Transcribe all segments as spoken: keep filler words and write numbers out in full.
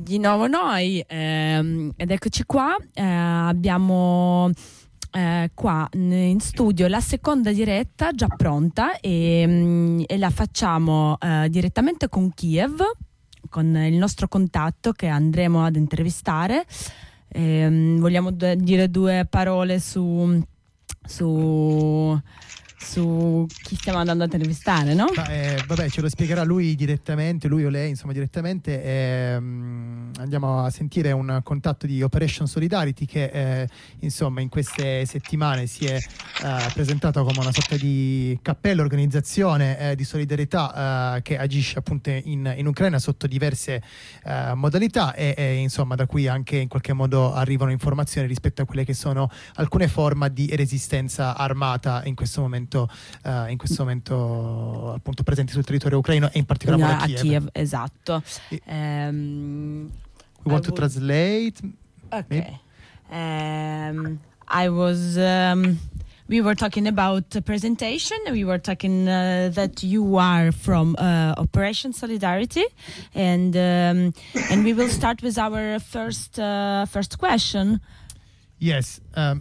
di nuovo noi ehm, ed eccoci qua, eh, abbiamo eh, qua in studio la seconda diretta già pronta e, mh, e la facciamo eh, direttamente con Kiev, con il nostro contatto che andremo ad intervistare. Eh, vogliamo d- dire due parole su, su su chi stiamo andando a intervistare, no? Ma, eh, vabbè, ce lo spiegherà lui direttamente, lui o lei, insomma, direttamente. Ehm, andiamo a sentire un contatto di Operation Solidarity che, eh, insomma, in queste settimane si è eh, presentato come una sorta di cappello, organizzazione eh, di solidarietà eh, che agisce appunto in, in Ucraina sotto diverse eh, modalità e, e, insomma, da cui anche in qualche modo arrivano informazioni rispetto a quelle che sono alcune forme di resistenza armata in questo momento Uh, in questo momento appunto presenti sul territorio ucraino e in particolar modo a Kiev. A Kiev, esatto. E, um, we want I to would... translate. Okay. Um, I was. Um, we were talking about the presentation. We were talking uh, that you are from uh, Operation Solidarity, and um, and we will start with our first uh, first question. Yes. Um,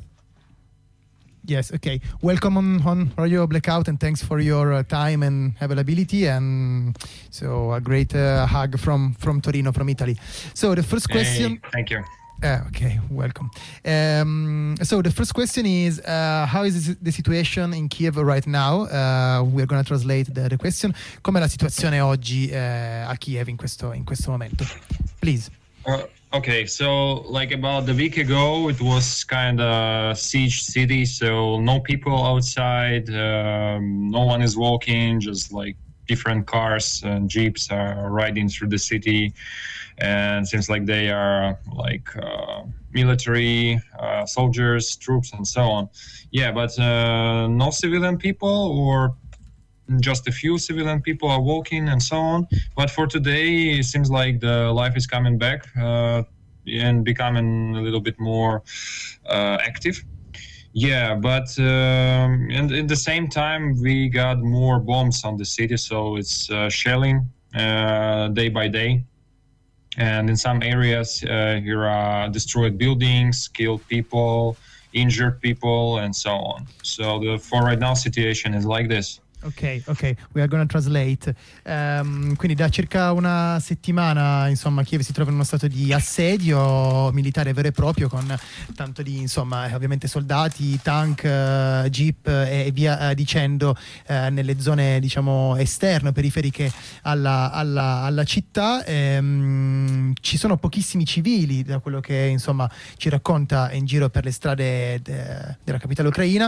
Yes, okay. Welcome on, on Radio Blackout and thanks for your uh, time and availability, and so a great uh, hug from, from Torino, from Italy. So the first question... Hey, thank you. Uh, okay, welcome. Um, so the first question is, uh, how is the situation in Kiev right now? Uh, we're going to translate the, the question. Com'è la situazione oggi uh, a Kiev in questo, in questo momento? Please. Uh, okay, so like about a week ago, it was kind of siege city, so no people outside, um, no one is walking, just like different cars and jeeps are riding through the city, and seems like they are like uh, military uh, soldiers, troops, and so on. Yeah, but uh, no civilian people, or just a few civilian people are walking and so on. But for today, it seems like the life is coming back uh, and becoming a little bit more uh, active. Yeah, but um, and at the same time, we got more bombs on the city, so it's uh, shelling uh, day by day. And in some areas, uh, here are destroyed buildings, killed people, injured people, and so on. So the for right now, situation is like this. Ok, ok, we are going to translate. Um, quindi da circa una settimana, insomma, Kiev si trova in uno stato di assedio militare vero e proprio, con tanto di, insomma, ovviamente soldati, tank, uh, jeep e, e via uh, dicendo uh, nelle zone, diciamo, esterne, periferiche alla, alla, alla città. Um, ci sono pochissimi civili, da quello che, insomma, ci racconta in giro per le strade de, della capitale ucraina.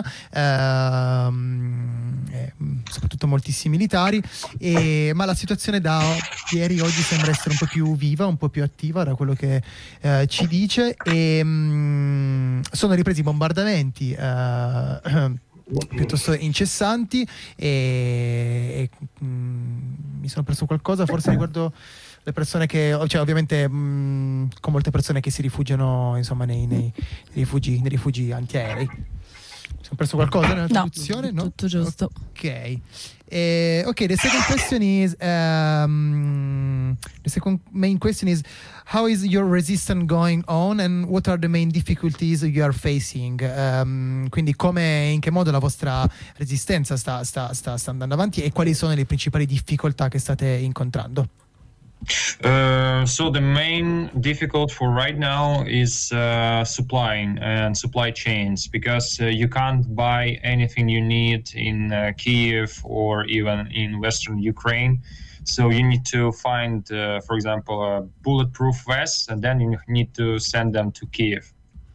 Um, eh, soprattutto moltissimi militari, e, ma la situazione da ieri oggi sembra essere un po' più viva, un po' più attiva da quello che eh, ci dice, e mh, sono ripresi i bombardamenti eh, piuttosto incessanti e, e mh, mi sono perso qualcosa forse riguardo le persone che, cioè ovviamente mh, con molte persone che si rifugiano, insomma, nei, nei, nei rifugi, nei rifugi antiaerei. Ho perso qualcosa nella traduzione? No, tutto giusto. Ok. Uh, okay, the second question is um, the second main question is, how is your resistance going on and what are the main difficulties you are facing? Um, quindi come, in che modo la vostra resistenza sta, sta, sta, sta andando avanti e quali sono le principali difficoltà che state incontrando? Uh, so the main difficult for right now is uh, supplying and supply chains, because uh, you can't buy anything you need in uh, Kiev or even in Western Ukraine. So you need to find, uh, for example, a bulletproof vest, and then you need to send them to Kiev.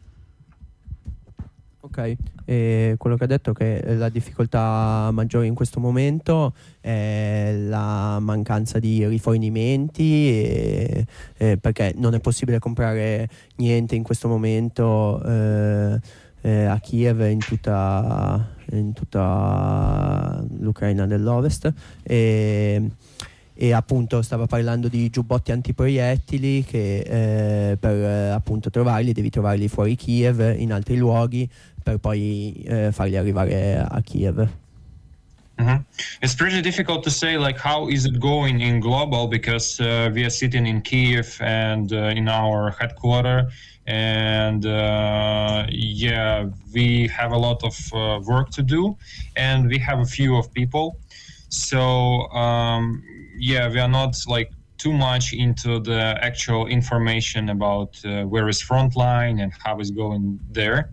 Ok, e quello che ha detto è che la difficoltà maggiore in questo momento è la mancanza di rifornimenti, e, e perché non è possibile comprare niente in questo momento eh, eh, a Kiev e in tutta, in tutta l'Ucraina dell'Ovest. E, e appunto stava parlando di giubbotti antiproiettili che eh, per eh, appunto trovarli devi trovarli fuori Kiev, in altri luoghi, per poi eh, farli arrivare a Kiev. Mm-hmm. It's pretty difficult to say like how is it going in global, because uh, we are sitting in Kiev and uh, in our headquarters, and uh, yeah, we have a lot of uh, work to do, and we have a few of people. So um, yeah, we are not like too much into the actual information about uh, where is frontline and how is going there.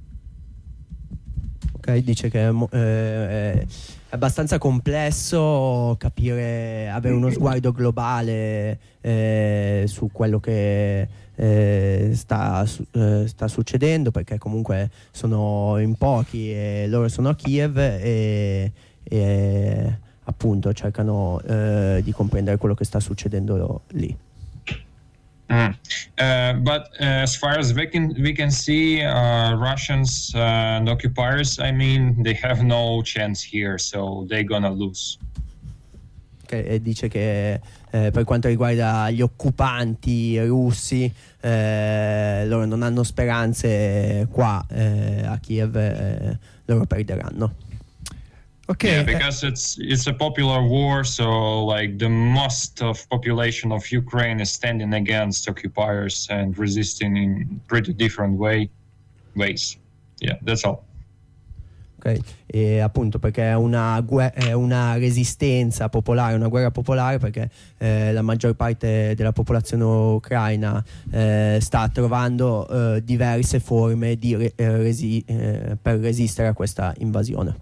Ok, dice che eh, è abbastanza complesso capire, avere uno sguardo globale eh, su quello che eh, sta, eh, sta succedendo, perché comunque sono in pochi e loro sono a Kiev e, e appunto cercano eh, di comprendere quello che sta succedendo lì. Mm. Uh, but uh, as far as we can, we can see, uh, Russians uh, and occupiers, I mean, they have no chance here, so they're gonna lose. Okay, e dice che eh, per quanto riguarda gli occupanti russi, eh, loro non hanno speranze qua eh, a Kiev, eh, loro perderanno. Okay. Yeah, because it's it's a popular war, so like the most of population of Ukraine is standing against occupiers and resisting in pretty different way ways. Yeah, that's all. Ok, e appunto perché è una, gue- è una resistenza popolare, una guerra popolare, perché eh, la maggior parte della popolazione ucraina eh, sta trovando eh, diverse forme di re- resi- eh, per resistere a questa invasione.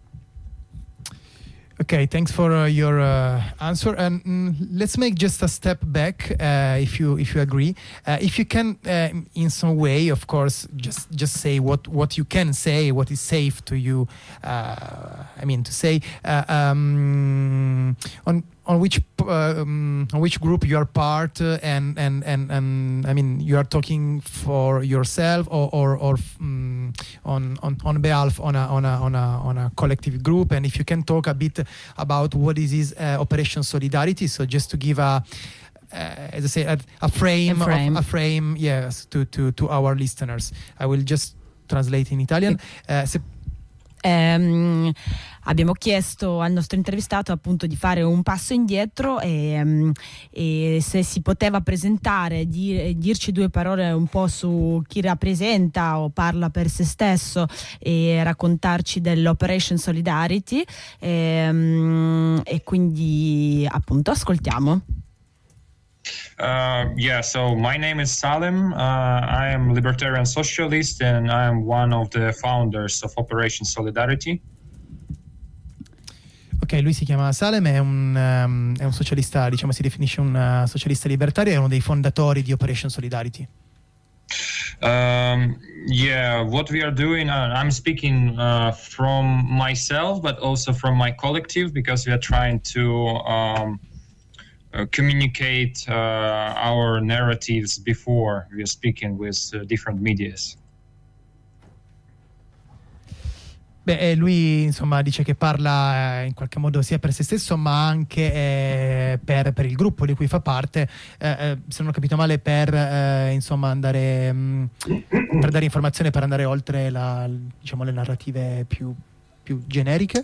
Okay, thanks for uh, your uh, answer. And mm, let's make just a step back, uh, if you if you agree. Uh, if you can, uh, in some way, of course, just just say what, what you can say, what is safe to you. Uh, I mean, to say uh, um, on on which uh, um, on which group you are part, uh, and, and and and I mean, you are talking for yourself or or, or um, on on on behalf on a on a on a on a collective group, and if you can talk a bit about what is this uh, Operation Solidarity. So just to give a uh, as I say a, a frame, a frame. Of, a frame, yes, to to to our listeners. I will just translate in Italian. Uh, se- Um, abbiamo chiesto al nostro intervistato appunto di fare un passo indietro e, um, e se si poteva presentare, di, dirci due parole un po' su chi rappresenta o parla per se stesso e raccontarci dell'Operation Solidarity e, um, e quindi appunto ascoltiamo. Uh, yeah, so my name is Salim. Uh, I am libertarian socialist, and I am one of the founders of Operation Solidarity. Ok, lui si chiama Salem, è un, um, è un socialista, diciamo si definisce un uh, socialista libertario, è uno dei fondatori di Operation Solidarity. Um, yeah, what we are doing, uh, I'm speaking uh, from myself, but also from my collective, because we are trying to um, Uh, communicate uh, our narratives before we are speaking with uh, different medias. Beh, lui insomma dice che parla eh, in qualche modo sia per se stesso, ma anche eh, per, per il gruppo di cui fa parte, eh, eh, se non ho capito male, per eh, insomma andare mh, per dare informazione, per andare oltre la, diciamo, le narrative più, più generiche.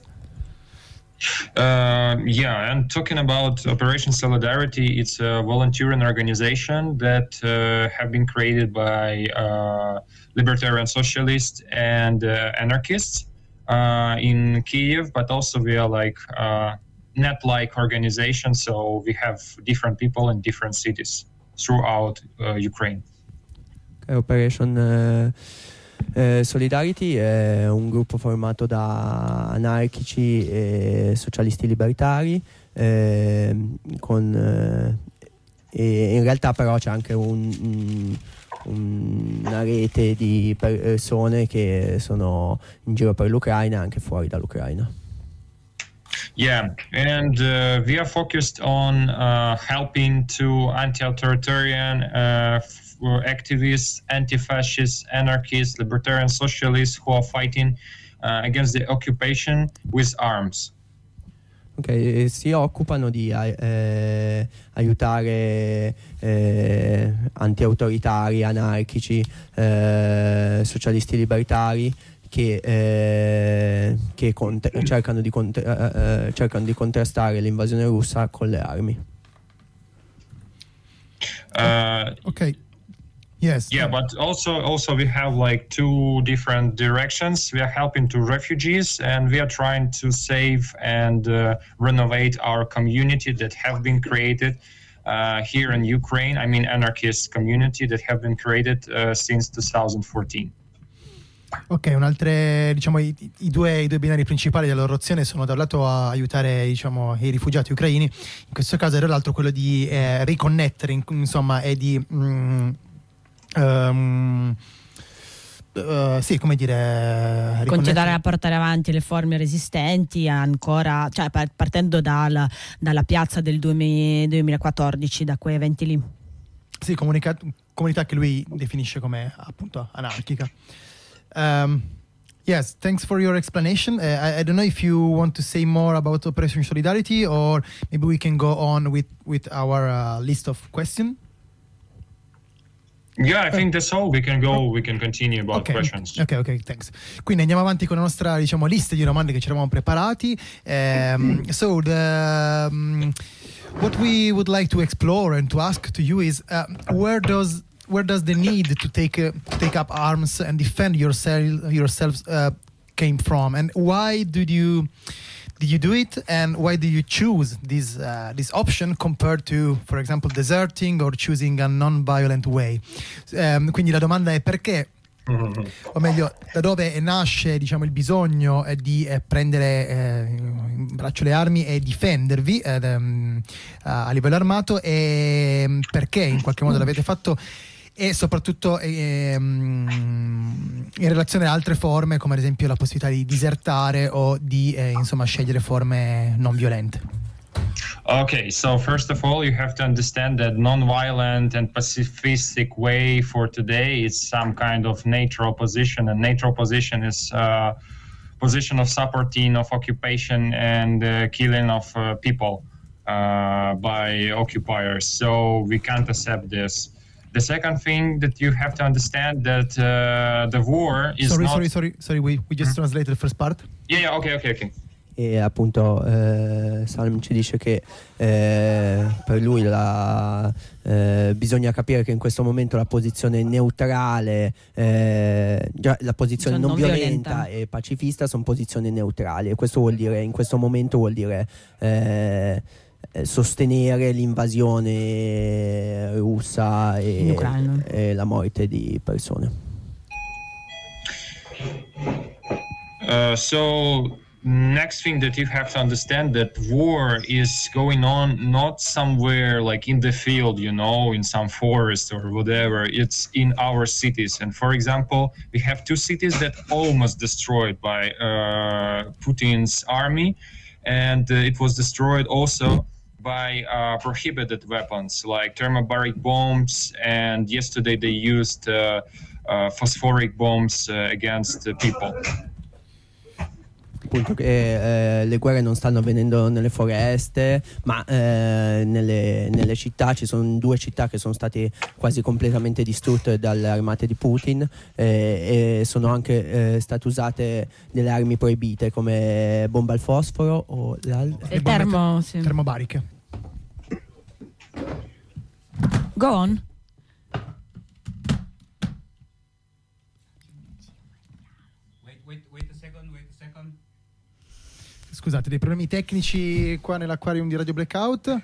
Uh, yeah, and talking about Operation Solidarity, it's a volunteering organization that uh, have been created by uh, libertarian socialists and uh, anarchists uh, in Kiev, but also we are like uh, net-like organization, so we have different people in different cities throughout uh, Ukraine. Okay, Operation uh... Eh, Solidarity è un gruppo formato da anarchici e socialisti libertari, eh, con, eh, e in realtà però c'è anche un, un, una rete di persone che sono in giro per l'Ucraina, anche fuori dall'Ucraina. Yeah, and uh, we are focused on uh, helping to anti-authoritarian uh, activists, anti-fascists, anarchists, libertarian socialists who are fighting uh, against the occupation with arms. Ok, si occupano di eh, aiutare eh, anti-autoritari, anarchici, eh, socialisti libertari che, eh, che cont- cercano, di cont- eh, eh, cercano di contrastare l'invasione russa con le armi. Uh, ok. Yes. Yeah, but also also we have like two different directions. We are helping to refugees, and we are trying to save and uh, renovate our community that have been created uh, here in Ukraine. I mean, anarchist community that have been created uh, since twenty fourteen. Ok, un'altra, diciamo, i, i, due, i due binari principali della loro azione sono da un lato a aiutare, diciamo, i rifugiati ucraini, in questo caso, e dall'altro quello di eh, riconnettere, insomma, e di mm, um, uh, sì, come dire, concedere a portare avanti le forme resistenti ancora, cioè partendo dal, dalla piazza del duemilaquattordici, da quei eventi lì. Sì, comunica- comunità che lui definisce come appunto anarchica. Um, yes, thanks for your explanation. Uh, I, I don't know if you want to say more about Operation Solidarity, or maybe we can go on with, with our uh, list of questions. Yeah, I think that's all. We can go, we can continue about okay. questions. Ok, ok, thanks. Quindi andiamo avanti con la nostra, diciamo, lista di domande che ci eravamo preparati. Um, so, the, um, what we would like to explore and to ask to you is, uh, where does where does the need to take uh, take up arms and defend yourself yourselves uh, came from, and why did you did you do it, and why do you choose this uh, this option compared to, for example, deserting or choosing a non-violent way? Um, quindi la domanda è perché, o meglio, da dove nasce, diciamo, il bisogno eh, di eh, prendere eh, in braccio le armi e difendervi eh, um, a livello armato, e perché in qualche modo l'avete fatto, e soprattutto eh, in relazione a altre forme, come ad esempio la possibilità di disertare o di eh, insomma scegliere forme non violente. Okay, so first of all, you have to understand that non-violent and pacifistic way for today is some kind of natural position, and natural position is uh, position of supporting of occupation and uh, killing of uh, people uh, by occupiers. So we can't accept this. The second thing that you have to understand that uh, the war is sorry, not... Sorry, sorry, sorry, we, we just mm-hmm. translated the first part. Yeah, yeah, okay, okay, okay. E appunto eh, Salm ci dice che eh, per lui la, eh, bisogna capire che in questo momento la posizione neutrale, eh, già la posizione non, non violenta, violenta e pacifista sono posizioni neutrali, e questo vuol dire, in questo momento vuol dire eh, sostenere l'invasione russa e, e la morte di persone. Uh, so next thing that you have to understand, that war is going on not somewhere like in the field, you know, in some forest or whatever. It's in our cities. And for example, we have two cities that almost destroyed by uh, Putin's army, and uh, it was destroyed also by uh, prohibited weapons like thermobaric bombs, and yesterday they used uh, uh, phosphoric bombs uh, against uh, people. Appunto che eh, le guerre non stanno avvenendo nelle foreste, ma eh, nelle, nelle città. Ci sono due città che sono state quasi completamente distrutte dalle armate di Putin, eh, e sono anche eh, state usate delle armi proibite come bomba al fosforo o il termo, sì. termobariche. Go on. Scusate, dei problemi tecnici qua nell'acquarium di Radio Blackout.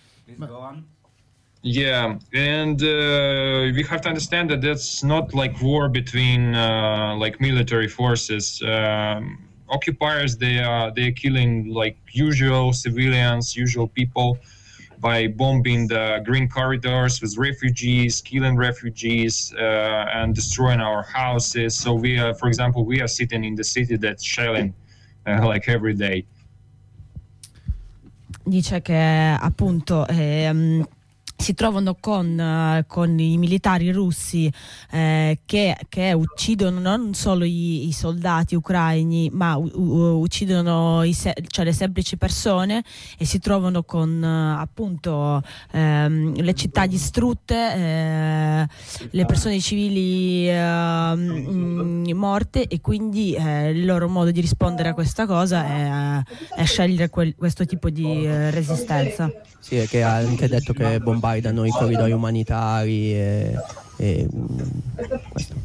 Yeah, and uh, we have to understand that that's not like war between uh, like military forces. Um, occupiers, they are they're killing like usual civilians, usual people, by bombing the green corridors with refugees, killing refugees, uh, and destroying our houses. So we are, for example, we are sitting in the city that's shelling uh, like every day. Dice che appunto ehm, si trovano con, uh, con i militari russi eh, che, che uccidono non solo i, i soldati ucraini, ma u- u- uccidono i se- cioè le semplici persone, e si trovano con uh, appunto ehm, le città distrutte, eh, le persone civili uh, mh, morte, e quindi eh, il loro modo di rispondere a questa cosa è, è scegliere quel- questo tipo di eh, resistenza. Sì, e che ha anche detto che bombardano i corridoi umanitari e, e questo.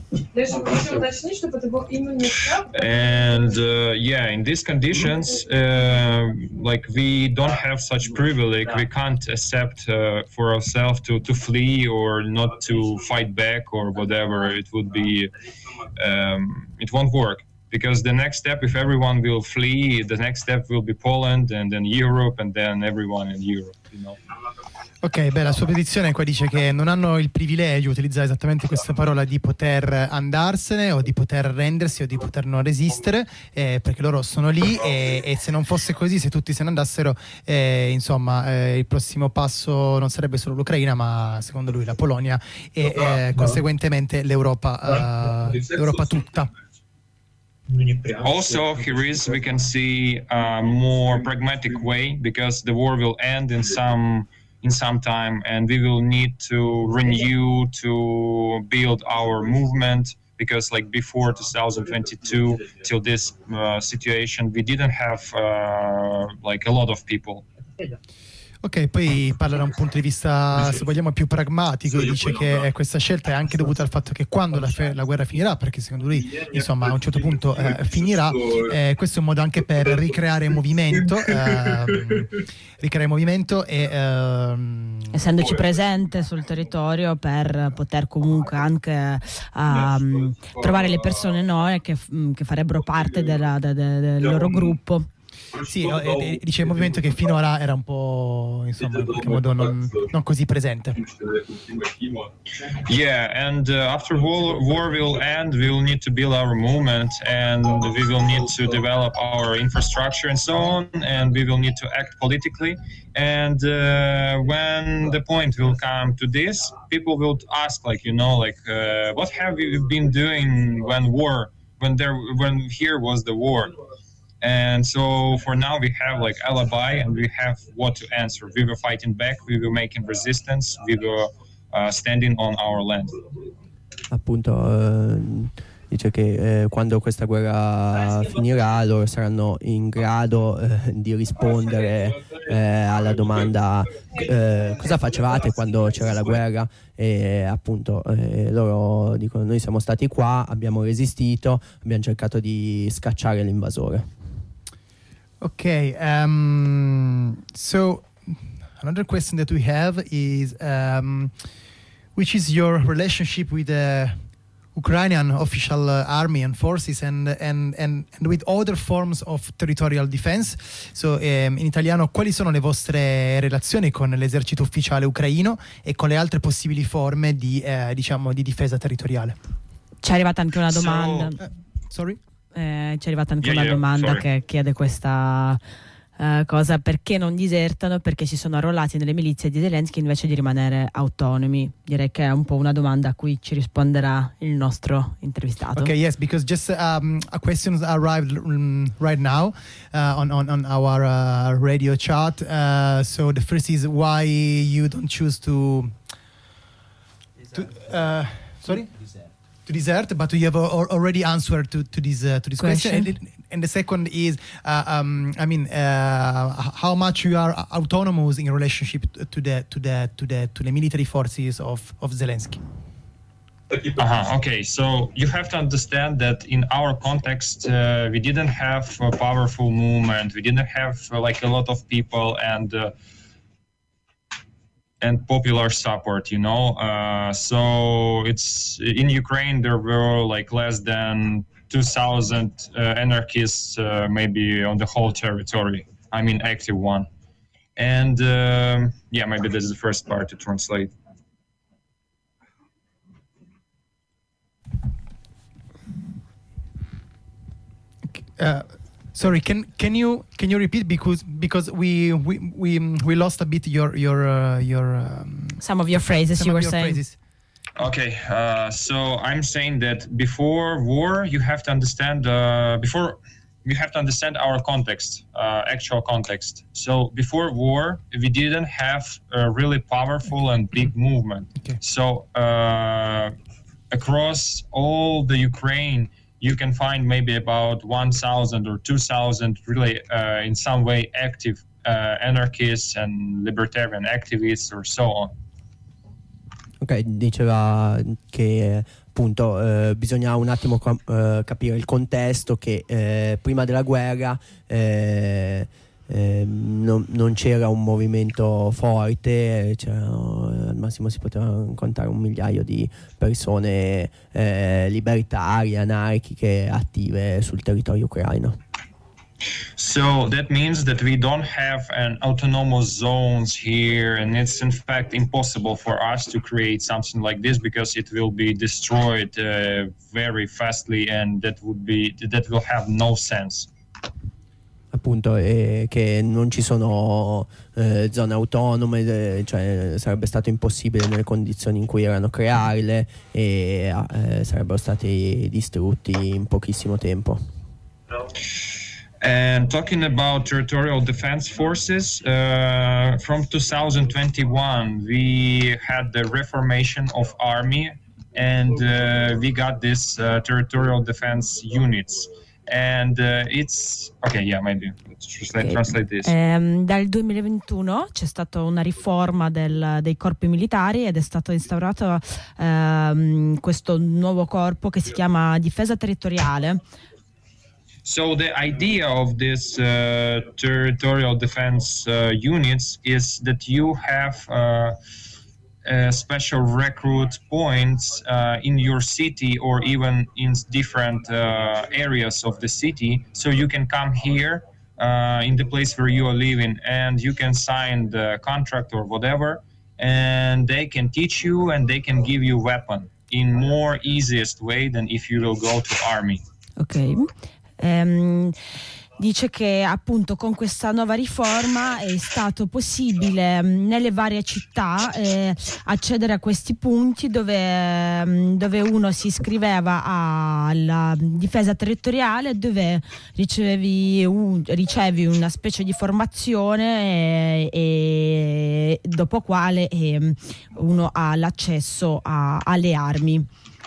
And uh, yeah, in these conditions, uh, like we don't have such privilege. We can't accept uh, for ourselves to, to flee or not to fight back or whatever. It would be, um, it won't work. Because the next step, if everyone will flee, the next step will be Poland and then Europe and then everyone in Europe, you know. Ok, beh, la sua posizione qua dice che non hanno il privilegio, utilizza esattamente questa parola, di poter andarsene o di poter rendersi o di poter non resistere, eh, perché loro sono lì, e, e se non fosse così, se tutti se ne andassero, eh, insomma, eh, il prossimo passo non sarebbe solo l'Ucraina, ma secondo lui la Polonia e eh, conseguentemente l'Europa, eh, l'Europa tutta. Also, here is we can see a more pragmatic way, because the war will end in some in some time, and we will need to renew, to build our movement, because like before twenty twenty-two till this uh, situation, we didn't have uh, like a lot of people. Ok, poi parla da un punto di vista, se vogliamo, più pragmatico, e dice che questa scelta è anche dovuta al fatto che quando la, fe- la guerra finirà, perché secondo lui, insomma, a un certo punto eh, finirà, eh, questo è un modo anche per ricreare movimento, ehm, ricreare movimento e... ehm, essendoci presente sul territorio, per poter comunque anche um, trovare le persone no, che, che farebbero parte della, de, de, del loro gruppo. Sì, e, e, dice il movimento che finora era un po', insomma, in qualche modo non, non così presente. Yeah, and uh, after war, war will end, we will need to build our movement, and we will need to develop our infrastructure and so on, and we will need to act politically. And uh, when the point will come to this, people will ask, like, you know, like, uh, what have you been doing when war, when there, when here was the war? And so for now we have like alibi, and we have what to answer. We were fighting back, we were making resistance, we were uh, standing on our land. Appunto, eh, dice che eh, quando questa guerra finirà, loro saranno in grado eh, di rispondere eh, alla domanda eh, cosa facevate quando c'era la guerra, e appunto eh, loro dicono: noi siamo stati qua, abbiamo resistito, abbiamo cercato di scacciare l'invasore. Okay, um, so another question that we have is, um, which is your relationship with the Ukrainian official uh, army and forces, and, and, and, and with other forms of territorial defense? So, um, in italiano, quali sono le vostre relazioni con l'esercito ufficiale ucraino e con le altre possibili forme di, eh, diciamo, di difesa territoriale? C'è arrivata anche una domanda. So, uh, sorry? Eh, c'è arrivata anche Yeah, una yeah, domanda sorry. che chiede questa eh, cosa: perché non disertano, perché si sono arruolati nelle milizie di Zelensky invece di rimanere autonomi. Direi che è un po' una domanda a cui ci risponderà il nostro intervistato. Okay, yes, because just um, a question arrived um, right now uh, on, on, on our uh, radio chat. Uh, so the first is why you don't choose to... to uh, sorry? To desert, but you have al- already answered to, to this uh, to this question. Question. And, and the second is, uh, um, I mean, uh, h- how much you are autonomous in relationship to the to the to the to the military forces of of Zelensky. Uh-huh. Okay, so you have to understand that in our context, uh, we didn't have a powerful movement. We didn't have uh, like a lot of people and uh, and popular support. You know, uh, so it's in Ukraine there were like less than two thousand uh, anarchists, uh, maybe on the whole territory. I mean, active one, and um yeah, maybe this is the first part to translate. Uh, Sorry, can can you can you repeat because because we we we, we lost a bit your your uh, your um, some of your phrases some you of were your saying. phrases. Okay, uh, so I'm saying that before war, you have to understand uh, before you have to understand our context, uh, actual context. So before war, we didn't have a really powerful and big movement. Okay. So uh, across all the Ukraine, you can find maybe about one thousand or two thousand really uh, in some way active uh, anarchists and libertarian activists or so on. Ok, diceva che appunto eh, bisogna un attimo com- eh, capire il contesto, che eh, prima della guerra eh, eh, non, non c'era un movimento forte, c'erano, al massimo si poteva contare un migliaio di persone eh, libertarie, anarchiche, attive sul territorio ucraino. So that means that we don't have an autonomous zones here, and it's in fact impossible for us to create something like this because it will be destroyed uh, very fastly, and that would be that will have no sense. Appunto, eh, che non ci sono eh, zone autonome, eh, cioè sarebbe stato impossibile nelle condizioni in cui erano crearle e eh, sarebbero stati distrutti in pochissimo tempo. And talking about territorial defense forces, uh, from two thousand twenty-one we had the reformation of army, and uh, we got this uh, territorial defense units. And uh, it's okay, yeah, maybe let's translate, Okay. translate this. Ehm, dal duemilaventuno c'è stata una riforma del- dei corpi militari ed è stato instaurato ehm, questo nuovo corpo che si chiama Difesa Territoriale. So the idea of this uh, territorial defense uh, units is that you have uh, uh, special recruit points uh, in your city or even in different uh, areas of the city, so you can come here uh, in the place where you are living and you can sign the contract or whatever, and they can teach you and they can give you weapon in more easiest way than if you will go to army. Ok. Ehm, dice che appunto con questa nuova riforma è stato possibile mh, nelle varie città eh, accedere a questi punti dove, mh, dove uno si iscriveva alla difesa territoriale, dove ricevevi un- ricevi una specie di formazione e, e dopo quale eh, uno ha l'accesso a- alle armi.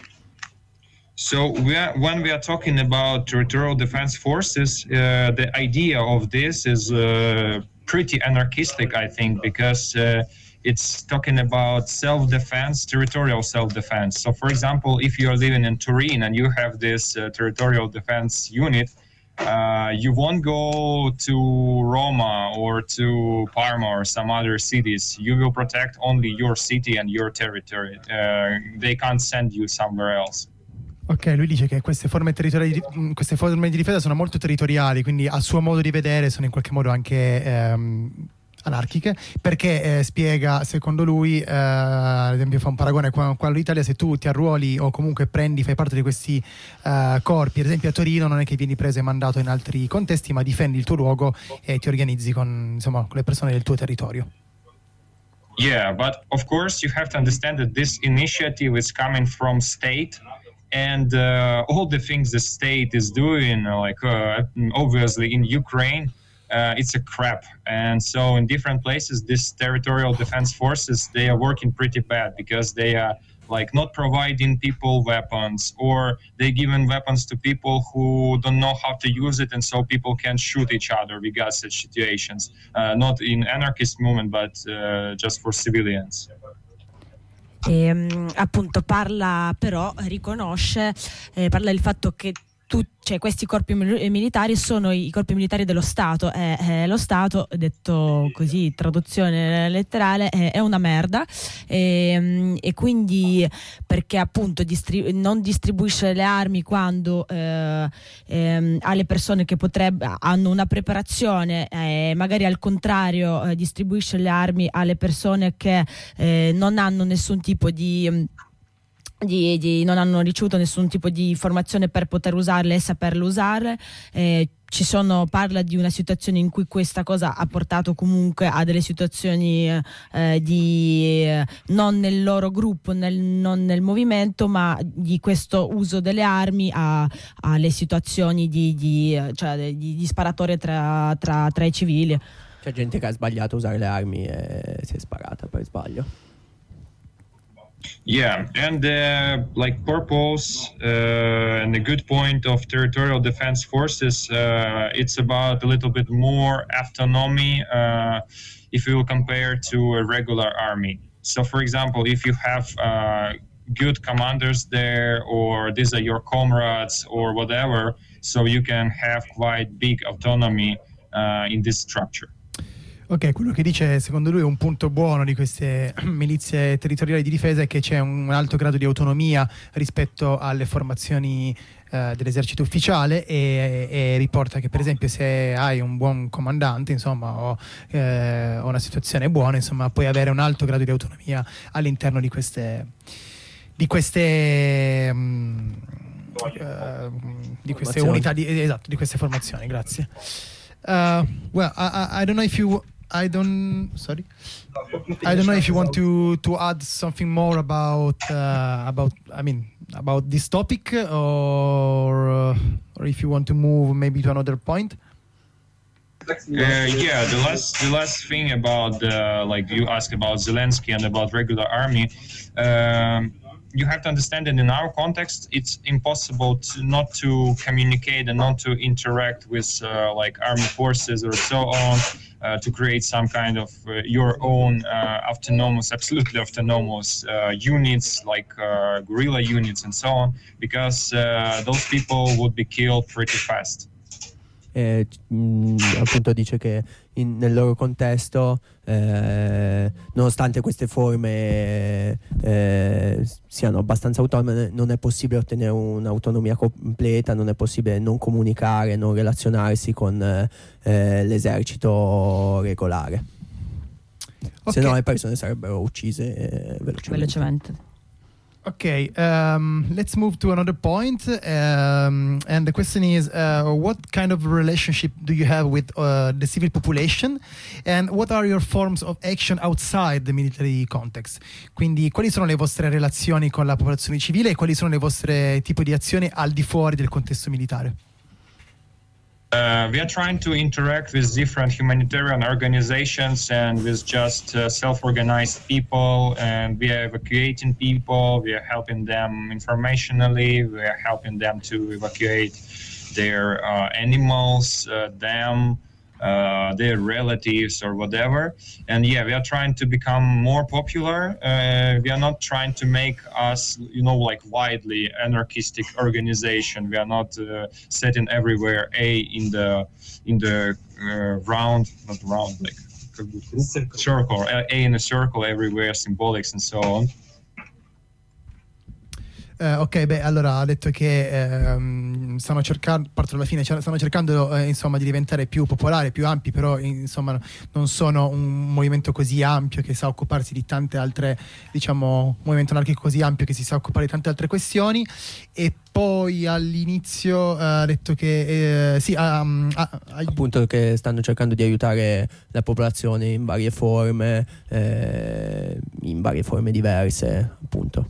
So we are, when we are talking about territorial defense forces, uh, the idea of this is uh, pretty anarchistic, I think, because uh, it's talking about self-defense, territorial self-defense. So, for example, if you are living in Turin and you have this uh, territorial defense unit, uh, you won't go to Roma or to Parma or some other cities. You will protect only your city and your territory. Uh, they can't send you somewhere else. Ok, lui dice che queste forme territoriali di, mh, queste forme di difesa sono molto territoriali, quindi a suo modo di vedere sono in qualche modo anche ehm, anarchiche, perché eh, spiega, secondo lui, eh, ad esempio fa un paragone qua, qua all'Italia, se tu ti arruoli o comunque prendi, fai parte di questi eh, corpi, ad esempio a Torino non è che vieni preso e mandato in altri contesti, ma difendi il tuo luogo e ti organizzi con, insomma, con le persone del tuo territorio. Yeah, but of course you have to understand that this initiative is coming from state, and uh, all the things the state is doing, uh, like uh, obviously in Ukraine, uh, it's a crap. And so in different places, these territorial defense forces, they are working pretty bad because they are like not providing people weapons, or they giving weapons to people who don't know how to use it, and so people can shoot each other. We got such situations, uh, not in anarchist movement, but uh, just for civilians. E, mh, appunto parla, però riconosce, eh, parla del fatto che tu, cioè, questi corpi mil- militari sono i corpi militari dello Stato, e eh, lo Stato, detto così, traduzione letterale, è, è una merda, e, mh, e quindi perché appunto distri- non distribuisce le armi quando eh, ehm, alle persone che potrebbe, hanno una preparazione, e magari al contrario eh, distribuisce le armi alle persone che eh, non hanno nessun tipo di mh, Di, di, non hanno ricevuto nessun tipo di formazione per poter usarle e saperle usare, eh, ci sono, parla di una situazione in cui questa cosa ha portato comunque a delle situazioni eh, di eh, non nel loro gruppo, nel, non nel movimento, ma di questo uso delle armi a, alle situazioni di, di, cioè, di, di sparatorie tra, tra, tra i civili. C'è gente che ha sbagliato a usare le armi e si è sparata per sbaglio. Yeah, and the like purpose uh, and the good point of territorial defense forces, uh, it's about a little bit more autonomy uh, if you compare to a regular army. So, for example, if you have uh, good commanders there, or these are your comrades or whatever, so you can have quite big autonomy uh, in this structure. Ok, quello che dice secondo lui un punto buono di queste milizie territoriali di difesa è che c'è un alto grado di autonomia rispetto alle formazioni eh, dell'esercito ufficiale e, e riporta che per esempio se hai un buon comandante, insomma, o, eh, o una situazione buona, insomma, puoi avere un alto grado di autonomia all'interno di queste di queste um, uh, di queste unità di, esatto, di queste formazioni. Grazie. Uh, well, I, I don't know if you I don't sorry I don't know if you want to to add something more about uh, about I mean about this topic, or uh, or if you want to move maybe to another point. Uh, yeah, the last the last thing about uh, like you asked about Zelensky and about regular army. Um, you have to understand that in our context, it's impossible to not to communicate and not to interact with uh, like army forces or so on, uh, to create some kind of uh, your own uh, autonomous, absolutely autonomous uh, units, like uh, guerrilla units and so on, because uh, those people would be killed pretty fast. E, mh, appunto dice che in, nel loro contesto eh, nonostante queste forme eh, siano abbastanza autonome, non è possibile ottenere un'autonomia completa, non è possibile non comunicare, non relazionarsi con eh, l'esercito regolare. Okay. Se no le persone sarebbero uccise eh, velocemente. velocemente. Okay, um, let's move to another point. Um, and the question is, uh, what kind of relationship do you have with uh, the civil population? And what are your forms of action outside the military context? Quindi, quali sono le vostre relazioni con la popolazione civile e quali sono le vostre tipi di azioni al di fuori del contesto militare? Uh, we are trying to interact with different humanitarian organizations and with just uh, self-organized people, and we are evacuating people, we are helping them informationally, we are helping them to evacuate their uh, animals, uh, them, uh, their relatives or whatever. And yeah, we are trying to become more popular. Uh, we are not trying to make us, you know, like widely anarchistic organization. We are not uh, setting everywhere A in the in the uh, round, not round, like circle, circle, A in a circle everywhere, symbolics and so on. Uh, ok, beh, allora ha detto che ehm, stanno cercando, parto dalla fine, stanno cercando eh, insomma di diventare più popolari, più ampi, però insomma non sono un movimento così ampio che sa occuparsi di tante altre, diciamo, un movimento anarchico così ampio che si sa occupare di tante altre questioni. E poi all'inizio eh, ha detto che eh, sì, um, ah, appunto che stanno cercando di aiutare la popolazione in varie forme, eh, in varie forme diverse, appunto.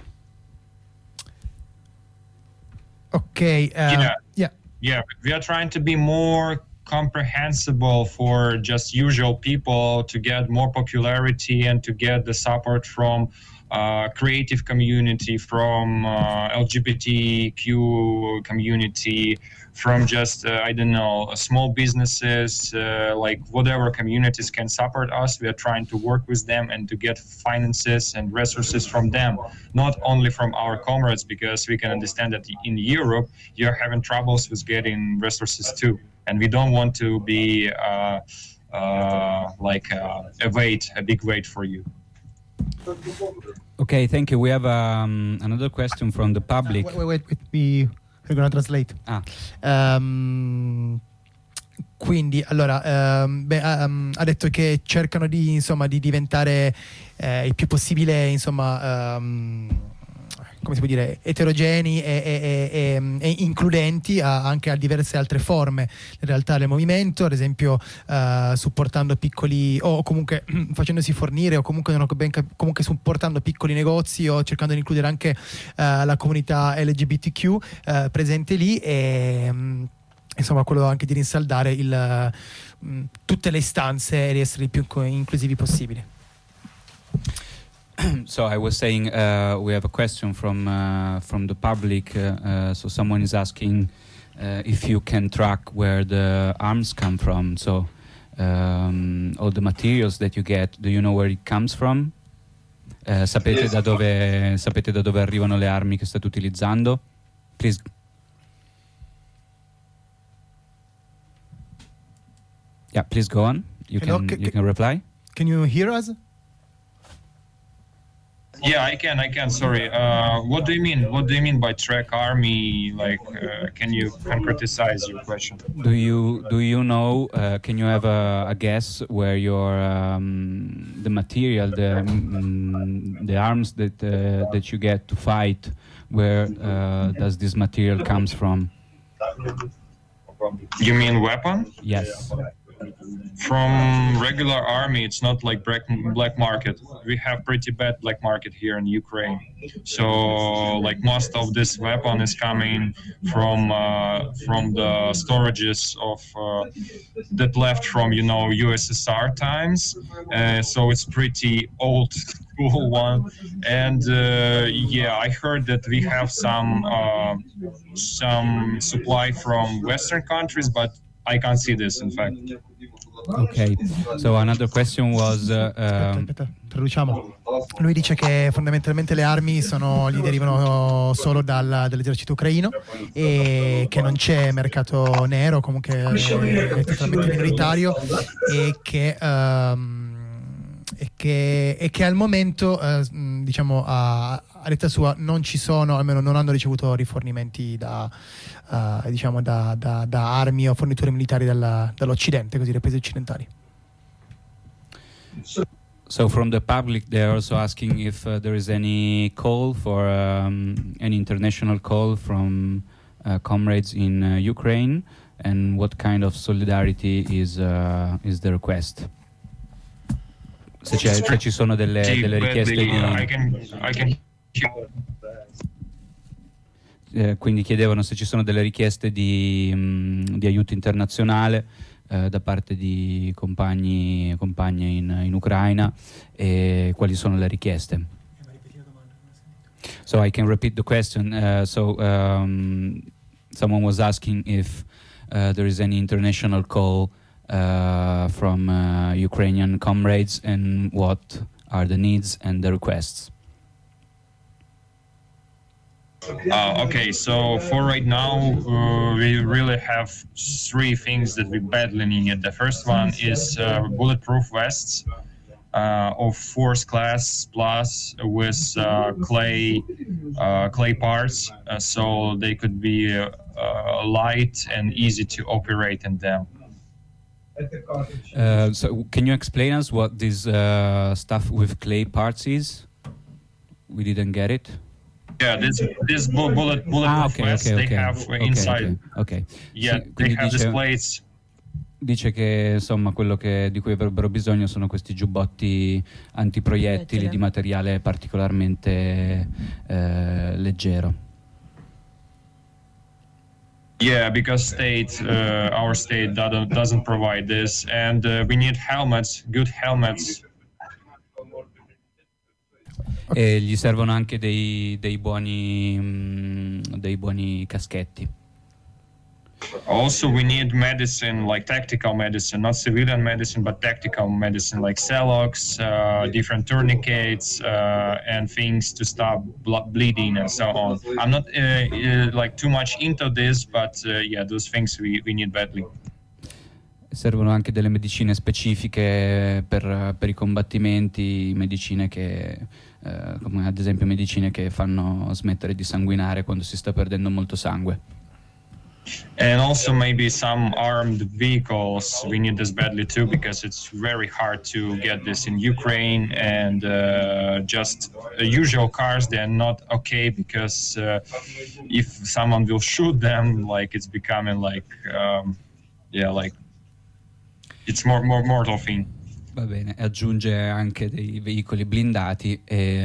Okay. Uh, yeah. yeah. Yeah. We are trying to be more comprehensible for just usual people, to get more popularity and to get the support from uh, creative community, from uh, L G B T Q community, from just, uh, I don't know, small businesses, uh, like whatever communities can support us. We are trying to work with them and to get finances and resources from them, not only from our comrades, because we can understand that in Europe, you're having troubles with getting resources too. And we don't want to be uh, uh, like uh, a weight, a big weight for you. Okay, thank you. We have um, another question from the public. Uh, wait, wait, wait, we... We're gonna translate. Ah. Um, quindi, allora, um, beh, um, ha detto che cercano di, insomma, di diventare eh, il più possibile, insomma, um, come si può dire, eterogenei e, e, e, e includenti a, anche a diverse altre forme in realtà del movimento, ad esempio uh, supportando piccoli o comunque facendosi fornire o comunque, non ho ben cap- comunque supportando piccoli negozi o cercando di includere anche uh, la comunità L G B T Q uh, presente lì e um, insomma quello anche di rinsaldare il, um, tutte le istanze e di essere il più inclusivi possibili. So I was saying uh, we have a question from uh, from the public. Uh, uh, so someone is asking uh, if you can track where the arms come from. So um, all the materials that you get, do you know where it comes from? Uh, sapete da dove sapete da dove arrivano le armi che state utilizzando? Please. Yeah, please go on. You Hello, can c- you can reply. Can you hear us? Yeah, I can. I can. Sorry. Uh, what do you mean? What do you mean by track army? Like, uh, can you concretize your question? Do you do you know? Uh, can you have a, a guess where your um, the material, the mm, the arms that uh, that you get to fight, where uh, does this material comes from? You mean weapon? Yes. From regular army, it's not like black, black market. We have pretty bad black market here in Ukraine. So, like most of this weapon is coming from uh, from the storages of uh, that left from you know U S S R times. Uh, so it's pretty old school one. And uh, yeah, I heard that we have some uh, some supply from Western countries, but I can't see this in fact. Okay, so another question was uh, aspetta, um, aspetta, traduciamo. Lui dice che fondamentalmente le armi sono, gli derivano solo dal, dall'esercito ucraino e che non c'è mercato nero, comunque è totalmente minoritario e che, um, e che, e che al momento uh, diciamo a, all'età sua non ci sono, almeno non hanno ricevuto rifornimenti da Uh, diciamo da, da, da armi o forniture militari dalla, dall'Occidente, così dai paesi occidentali. So from the public, they're also asking if uh, there is any call for um, any international call from uh, comrades in uh, Ukraine, and what kind of solidarity is uh, is the request? Se, c'è, se ci sono delle, delle richieste di... I can, I can... Eh, quindi chiedevano se ci sono delle richieste di, mh, di aiuto internazionale eh, da parte di compagni e compagne in, in Ucraina e quali sono le richieste. So I can repeat the question. Uh, so um, someone was asking if uh, there is any international call uh, from uh, Ukrainian comrades and what are the needs and the requests. Uh, okay, so for right now, uh, we really have three things that we badly need. The first one is uh, bulletproof vests uh, of force class plus with uh, clay uh, clay parts, uh, so they could be uh, uh, light and easy to operate in them. Uh, so can you explain us what this uh, stuff with clay parts is? We didn't get it. Yeah, this this bullet bulletproof ah, okay, vests okay, they okay. have okay, inside. Okay. okay. Yeah, sì, they have dice, these plates. Dice che insomma quello che, di cui avrebbero bisogno sono questi giubbotti antiproiettili di materiale particolarmente eh, leggero. Yeah, because state, uh, our state doesn't doesn't provide this, and uh, we need helmets, good helmets. E gli servono anche dei, dei buoni mh, dei buoni caschetti. Also, we need medicine, like tactical medicine, not civilian medicine, but tactical medicine, like Celox, uh, different tourniquets, uh, and things to stop blood bleeding and so on. I'm not uh, uh, like too much into this, but uh, yeah, those things we, we need badly. Servono anche delle medicine specifiche per, per i combattimenti, medicine che, eh, come ad esempio medicine che fanno smettere di sanguinare quando si sta perdendo molto sangue. And also maybe some armed vehicles. We need this badly too, because it's very hard to get this in Ukraine. And uh, just uh, usual cars, they're not okay, because uh, if someone will shoot them, like it's becoming like, um, yeah, like it's more more mortal thing. Va bene, aggiunge anche dei veicoli blindati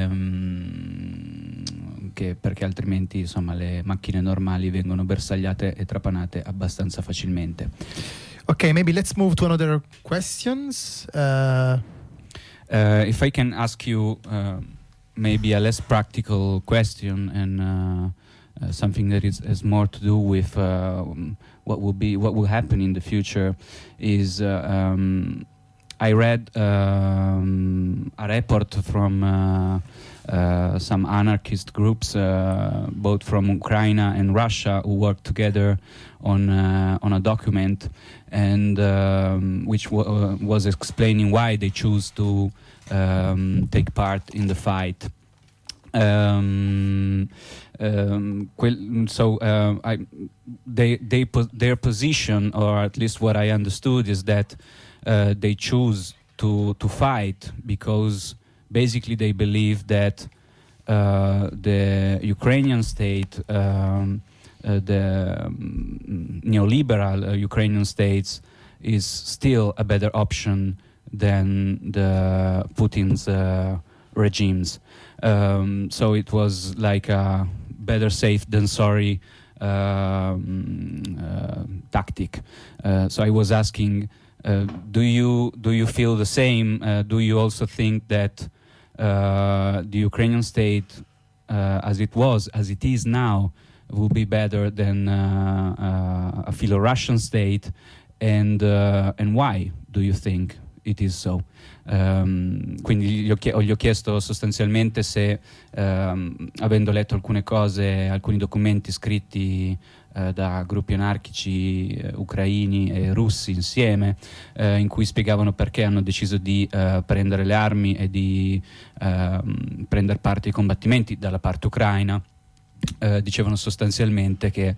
ehm, che, perché altrimenti insomma le macchine normali vengono bersagliate e trapanate abbastanza facilmente. Okay, maybe let's move to another questions. Uh... Uh, if I can ask you uh, maybe a less practical question and uh, uh, something that is has more to do with uh, what will be what will happen in the future is uh, um, I read um, a report from uh, uh, some anarchist groups, uh, both from Ukraine and Russia, who work together on uh, on a document, and um, which w- uh, was explaining why they choose to um, take part in the fight. Um, um, quel, so uh, I, they, they po- their position, or at least what I understood, is that uh, they choose to to fight because basically they believe that uh, the Ukrainian state, um, uh, the um, neoliberal uh, Ukrainian states, is still a better option than the Putin's uh, regimes. Um, so it was like a better safe than sorry um, uh, tactic. Uh, so I was asking, uh, do you do you feel the same? Uh, do you also think that uh, the Ukrainian state, uh, as it was, as it is now, will be better than uh, uh, a Philo-Russian state? And uh, and why do you think it is so? Um, quindi gli ho, chie- gli ho chiesto sostanzialmente se, um, avendo letto alcune cose, alcuni documenti scritti uh, da gruppi anarchici uh, ucraini e russi insieme, uh, in cui spiegavano perché hanno deciso di uh, prendere le armi e di uh, prendere parte ai combattimenti dalla parte ucraina, uh, dicevano sostanzialmente che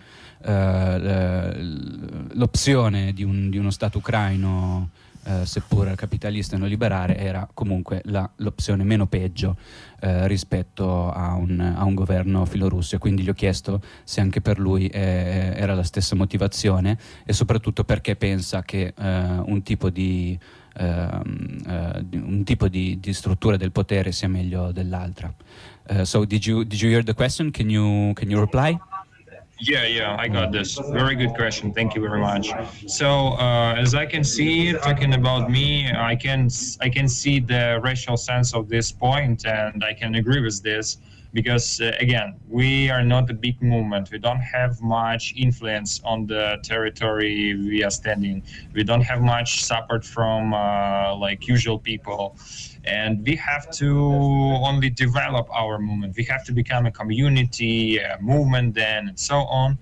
uh, l'opzione di, un, di uno Stato ucraino, Uh, seppur capitalista e neoliberale, era comunque la, l'opzione meno peggio uh, rispetto a un, a un governo filorusso, e quindi gli ho chiesto se anche per lui eh, era la stessa motivazione, e soprattutto perché pensa che uh, un tipo di uh, uh, un tipo di, di struttura del potere sia meglio dell'altra. Uh, so did you did you hear the question? Can you can you reply? Yeah, yeah, I got this. Very good question. Thank you very much. So, uh, as I can see, talking about me, I can I can see the racial sense of this point, and I can agree with this, because uh, again, we are not a big movement. We don't have much influence on the territory we are standing. We don't have much support from uh, like usual people. And we have to only develop our movement. We have to become a community, a movement then, and so on.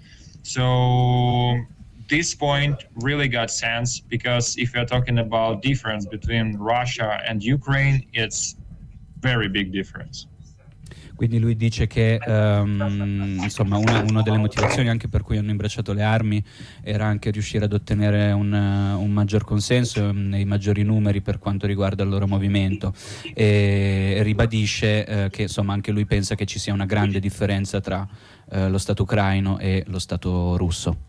So this point really got sense, because if you're talking about difference between Russia and Ukraine, it's very big difference. Quindi lui dice che um, insomma una, una delle motivazioni anche per cui hanno imbracciato le armi era anche riuscire ad ottenere un, un maggior consenso e maggiori numeri per quanto riguarda il loro movimento, e ribadisce eh, che insomma anche lui pensa che ci sia una grande differenza tra eh, lo Stato ucraino e lo Stato russo.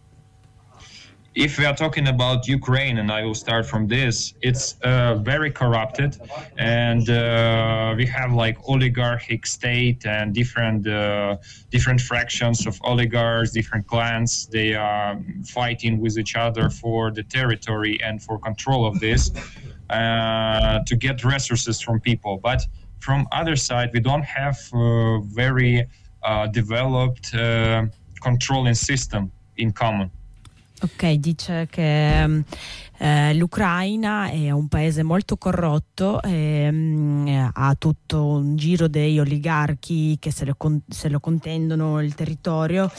If we are talking about Ukraine, and I will start from this, it's uh, very corrupted, and uh, we have like oligarchic state and different uh, different fractions of oligarchs, different clans. They are fighting with each other for the territory and for control of this, uh, to get resources from people. But from other side, we don't have a very uh, developed uh, controlling system in common. Ok, dice che eh, l'Ucraina è un paese molto corrotto, ehm, ha tutto un giro degli oligarchi che se lo, con- se lo contendono il territorio,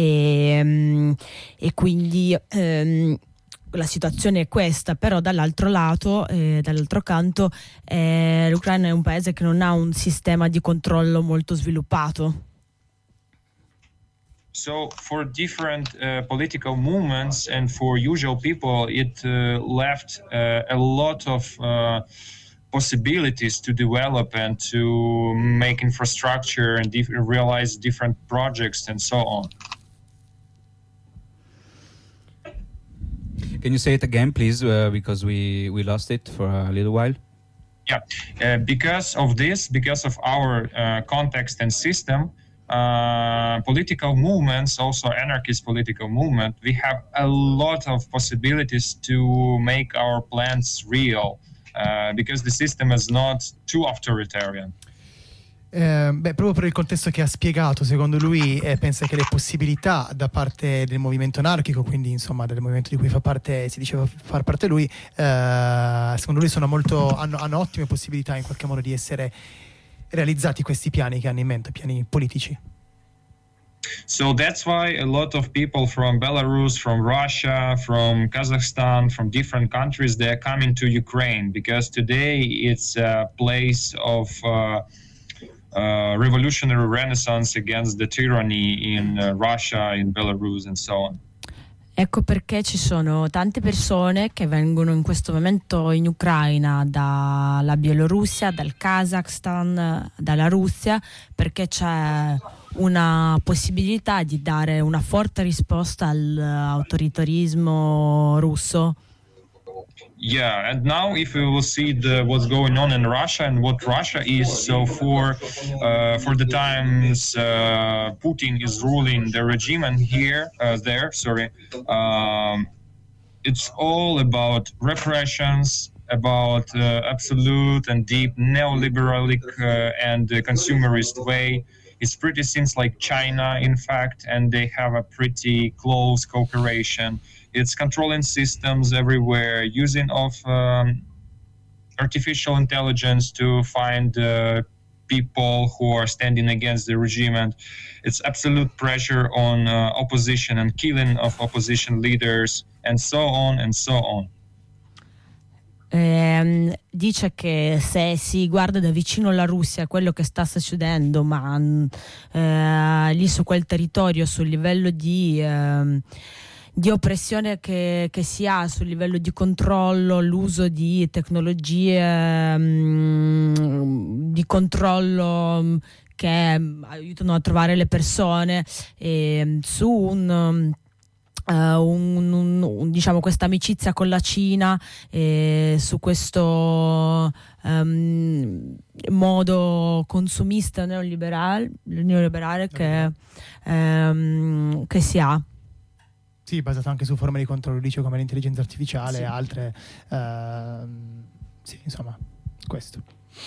e, e quindi ehm, la situazione è questa. Però dall'altro lato, eh, dall'altro canto, eh, l'Ucraina è un paese che non ha un sistema di controllo molto sviluppato. So for different uh, political movements and for usual people, it uh, left uh, a lot of uh, possibilities to develop and to make infrastructure and dif- realize different projects and so on. Can you say it again, please, uh, because we, we lost it for a little while? Yeah, uh, because of this, because of our uh, context and system, uh, political movements, also anarchist political movement, we have a lot of possibilities to make our plans real, uh, because the system is not too authoritarian. Eh, beh, proprio per il contesto che ha spiegato, secondo lui eh, pensa che le possibilità da parte del movimento anarchico, quindi insomma del movimento di cui fa parte, si diceva far parte lui, eh, secondo lui sono molto, hanno, hanno ottime possibilità in qualche modo di essere realizzati questi piani che hanno in mente, piani politici. So that's why a lot of people from Belarus, from Russia, from Kazakhstan, from different countries, they're coming to Ukraine, because today it's a place of uh, Uh, revolutionary renaissance against the tyranny in uh, Russia, in Belarus and so on. Ecco perché ci sono tante persone che vengono in questo momento in Ucraina dalla Bielorussia, dal Kazakhstan, dalla Russia, perché c'è una possibilità di dare una forte risposta all'autoritarismo russo. Yeah, and now if we will see the, what's going on in Russia and what Russia is, so for uh, for the times uh, Putin is ruling the regime and here, uh, there, sorry, um, it's all about repressions, about uh, absolute and deep neoliberalic uh, and uh, consumerist way. It's pretty seems like China, in fact, and they have a pretty close cooperation. It's controlling systems everywhere, using of um, artificial intelligence to find uh, people who are standing against the regime, and it's absolute pressure on uh, opposition and killing of opposition leaders, and so on and so on. Eh, dice che se si guarda da vicino la Russia, quello che sta succedendo, ma eh, lì su quel territorio, sul livello di eh, di oppressione che, che si ha, sul livello di controllo, l'uso di tecnologie mh, di controllo che aiutano a trovare le persone, e su un Uh, un, un, un, diciamo questa amicizia con la Cina, e su questo um, modo consumista neoliberale, neoliberale che, um, che si ha. Sì, basato anche su forme di controllo, dice, come l'intelligenza artificiale e sì. altre. Uh, sì, insomma, questo.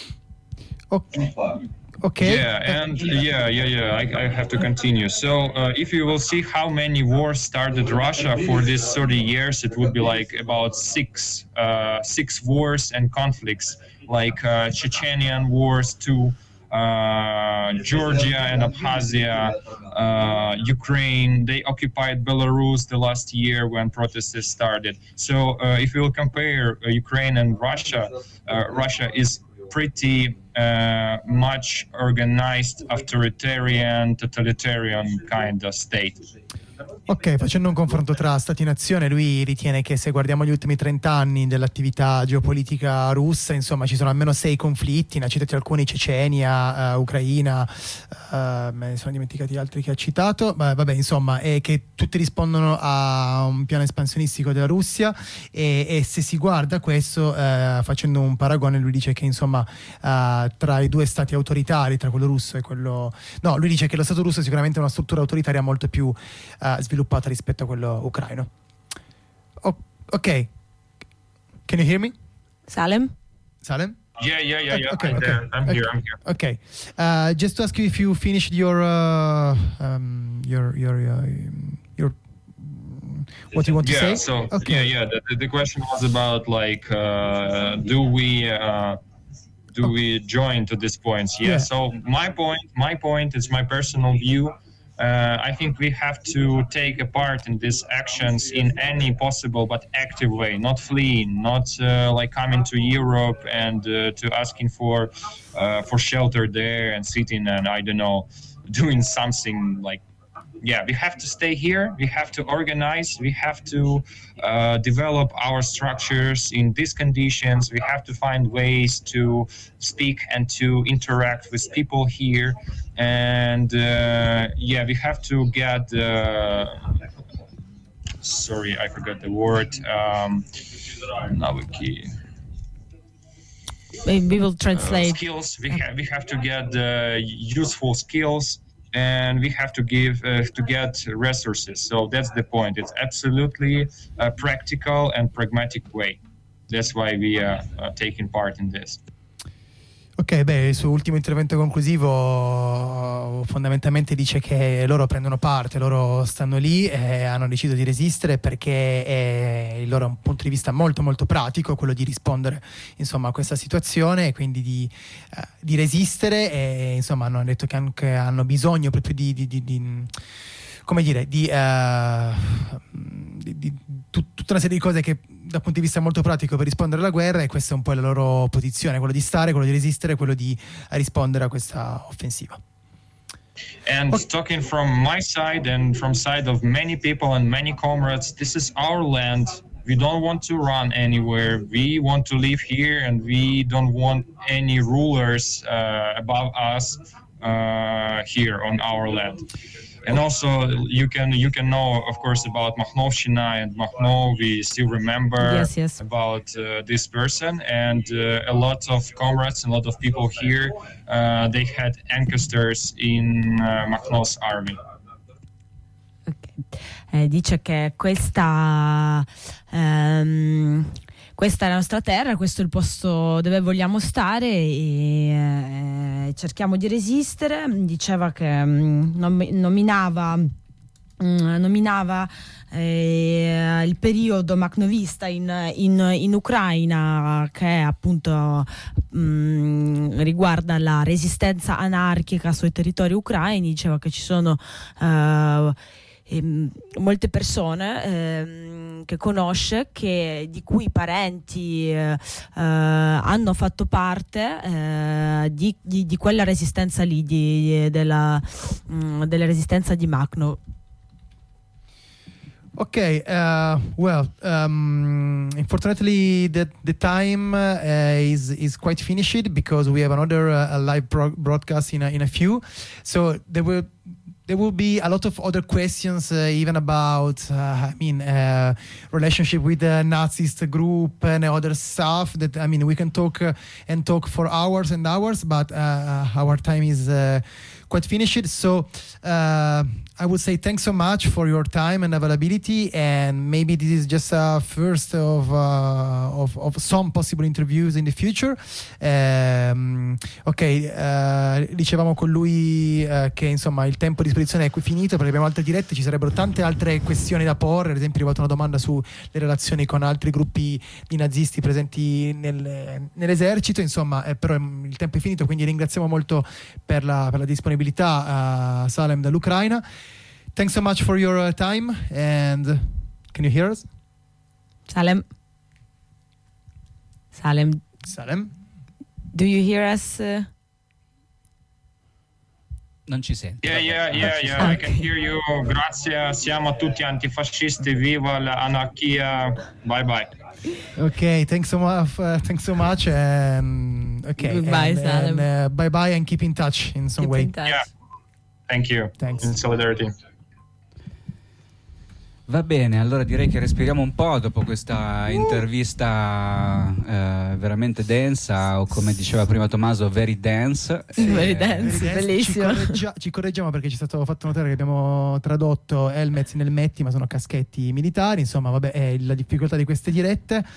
Ok. Okay. Yeah, and yeah, yeah, yeah. I, I have to continue. So, uh, if you will see how many wars started Russia for these thirty years, it would be like about six, uh, six wars and conflicts, like uh, Chechenian wars to uh, Georgia and Abkhazia, uh, Ukraine. They occupied Belarus the last year when protests started. So, uh, if you will compare uh, Ukraine and Russia, uh, Russia is pretty uh, much organized, authoritarian, totalitarian kind of state. Ok, facendo un confronto tra Stati e Nazione, lui ritiene che se guardiamo gli ultimi trenta anni dell'attività geopolitica russa, insomma, ci sono almeno sei conflitti, ne ha citati alcuni: Cecenia, uh, Ucraina, uh, me ne sono dimenticati altri che ha citato, ma vabbè, insomma, e che tutti rispondono a un piano espansionistico della Russia, e, e se si guarda questo, uh, facendo un paragone, lui dice che insomma uh, tra i due stati autoritari, tra quello russo e quello... No, lui dice che lo stato russo è sicuramente una struttura autoritaria molto più uh, sviluppata rispetto a quello ucraino. Oh, ok. Can you hear me? Salem? Salem? Yeah, yeah, yeah, yeah. Okay, I'm, okay, there. I'm okay, here. I'm here. Okay. Uh, just to ask you if you finished your uh, um, your your uh, your what you want to yeah, say? Yeah. So okay. yeah, yeah. The, the question was about like, uh, do we uh, do okay. we join to these points? Yeah. yeah. So my point, my point is my personal view. Uh, I think we have to take a part in these actions in any possible but active way, not fleeing, not uh, like coming to Europe and uh, to asking for uh, for shelter there and sitting and I don't know, doing something like yeah, we have to stay here. We have to organize. We have to uh, develop our structures in these conditions. We have to find ways to speak and to interact with people here. And uh, yeah, we have to get. Uh, sorry, I forgot the word. Um, now we key. We will translate. Uh, skills. We have we have to get uh, useful skills, and we have to give uh, to get resources. So that's the point. It's absolutely a practical and pragmatic way. That's why we are uh, taking part in this. Ok, beh, il suo ultimo intervento conclusivo fondamentalmente dice che loro prendono parte, loro stanno lì e hanno deciso di resistere perché è il loro punto di vista molto molto pratico, quello di rispondere insomma a questa situazione e quindi di, uh, di resistere e insomma hanno detto che anche hanno bisogno proprio di, di, di, di come dire, di, uh, di, di tut, tutta una serie di cose che dal punto di vista molto pratico per rispondere alla guerra, e questa è un po' la loro posizione, quello di stare, quello di resistere, quello di rispondere a questa offensiva. And okay. Talking from my side and from side of many people and many comrades, this is our land. We don't want to run anywhere. We want to live here, and we don't want any rulers uh, above us uh, here on our land. And also, you can you can know, of course, about Makhnovshchina and Makhno. We still remember yes, yes. about uh, this person, and uh, a lot of comrades, a lot of people here, uh, they had ancestors in uh, Makhno's army. Okay. Eh, dice che questa um, questa è la nostra terra, questo è il posto dove vogliamo stare e eh, cerchiamo di resistere. Diceva che mh, nominava mh, nominava eh, il periodo makhnovista in, in, in Ucraina, che appunto mh, riguarda la resistenza anarchica sui territori ucraini. Diceva che ci sono uh, molte persone eh, che conosce, che, di cui i parenti eh, hanno fatto parte eh, di, di, di quella resistenza lì, di, della, mh, della resistenza di Makhno. Okay, uh, well, um, unfortunately, the the time uh, is is quite finished because we have another uh, live pro- broadcast in a, in a few. So there will. There will be a lot of other questions, uh, even about, uh, I mean, uh, relationship with the Nazist group and other stuff. That I mean, we can talk uh, and talk for hours and hours, but uh, our time is uh, quite finished. So uh, I would say thanks so much for your time and availability. And maybe this is just a first of uh, of, of some possible interviews in the future. Um, ok, uh, dicevamo con lui uh, che insomma il tempo di disposizione è qui finito perché abbiamo altre dirette, ci sarebbero tante altre questioni da porre. Ad esempio, è arrivata una domanda sulle relazioni con altri gruppi di nazisti presenti nel, nell'esercito. Insomma, eh, però il tempo è finito, quindi ringraziamo molto per la, per la disponibilità a Salem dall'Ucraina. Thanks so much for your uh, time, and can you hear us? Salem. Salem. Salem. Do you hear us? Uh... Non ci senti. Yeah, yeah, yeah, yeah, I can hear you. Grazie, siamo tutti antifascisti, viva l'anarchia. Bye bye. Okay, thanks so much. Uh, thanks so much. And okay, goodbye, and, Salem. And, uh, bye bye, and keep in touch in some Keep way. in touch. Yeah. Thank you. Thanks. In solidarity. Va bene, allora direi che respiriamo un po' dopo questa intervista eh, veramente densa, o come diceva prima Tommaso, very dense. Very Eh, dense, Ci, bellissimo. correggia- ci correggiamo perché ci è stato fatto notare che abbiamo tradotto helmets nel metti, ma sono caschetti militari. Insomma, vabbè, è la difficoltà di queste dirette.